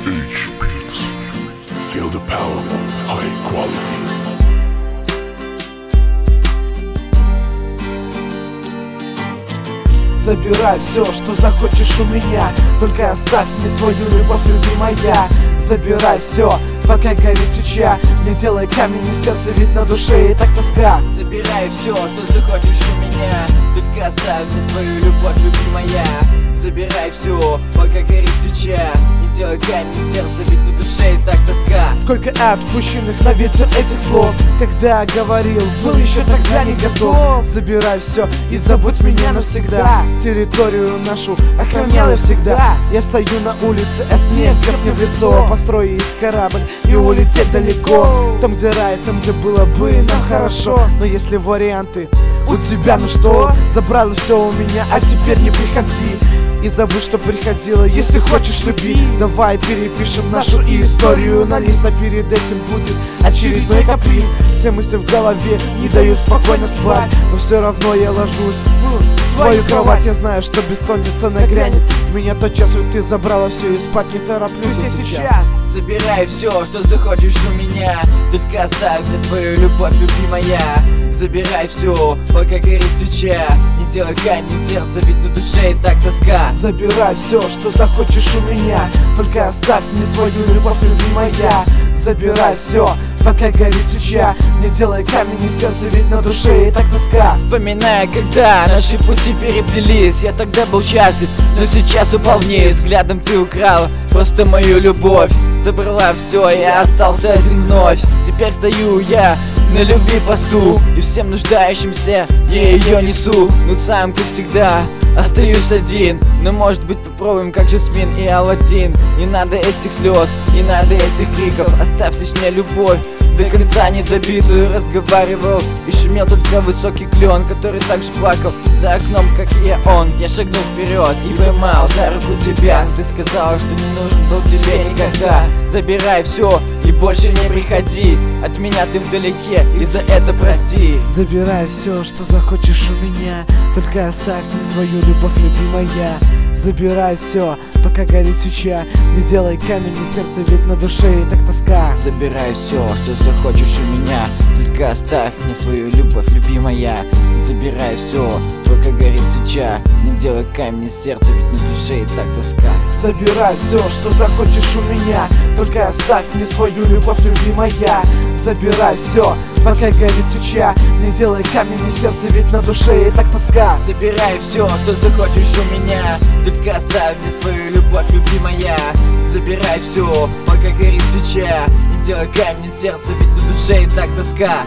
H-Beats. Feel the power of high quality. Забирай все, что захочешь у меня, только оставь мне свою любовь, любимая. Забирай все, пока горит свеча, не делай камень из сердца, ведь на душе и так тоска. Забирай все, что захочешь у меня, только оставь мне свою любовь, любимая. Забирай все, пока горит свеча, не делай камень из сердца, ведь на душе и так тоска. Сколько отпущенных на ветер этих слов, когда говорил, был еще тогда не готов. Забирай все и забудь меня навсегда. Территорию нашу охранял я всегда. Я стою на улице, а снег бьет мне в лицо. Построить корабль и улететь далеко, там где рай, там где было бы нам хорошо. Но если варианты у тебя, ну что? Забрал все у меня, а теперь не приходи и забудь, что приходило. Если хочешь, люби. Давай перепишем нашу историю на лист, а перед этим будет очередной каприз. Все мысли в голове не дают спокойно спать, но все равно я ложусь в свою кровать. Я знаю, что бессонница нагрянет меня тот час, ведь ты забрала все и спать не тороплюсь я сейчас. Забирай все, что захочешь у меня, только оставь мне свою любовь, любимая. Забирай все, пока горит свеча, не делай камень из сердца, ведь на душе и так тоска. Забирай все, что захочешь у меня, только оставь мне свою любовь, любимая. Забирай все, пока горит свеча, не делай камень из сердца, ведь на душе и так тоска. Вспоминая, когда наши пути переплелись, я тогда был счастлив, но сейчас упал вниз. Взглядом ты украла просто мою любовь, забрала все, я остался один вновь. Теперь стою я на любви посту, и всем нуждающимся я ее несу. Но сам, как всегда, остаюсь один. Но может быть попробуем, как Жасмин и Аладдин. Не надо этих слез, не надо этих криков, оставь лишь мне любовь, до конца недобитую. Разговаривал и шумел только высокий клен, который также плакал за окном, как и он. Я шагнул вперед и поймал за руку тебя, но ты сказала, что не нужен был тебе никогда. Забирай все и больше не приходи, от меня ты вдалеке, и за это прости. Забирай все, что захочешь у меня, только оставь мне свою любовь, любимая. Забирай все, пока горит свеча, не делай камень из сердца, ведь на душе и так тоска. Забирай все, что захочешь у меня, только оставь мне свою любовь, любимая. Забирай все, пока горит свеча, не делай камень из сердца, ведь на душе и так тоска. Забирай все, что захочешь у меня, только оставь мне свою любовь, любимая. Забирай все, пока горит свеча, не делай камень из сердца, ведь на душе и так тоска. Забирай все, что захочешь у меня, только оставь мне свою любовь, любимая. Забирай все, пока горит свеча, не делай камень из сердца, ведь на душе и так тоска.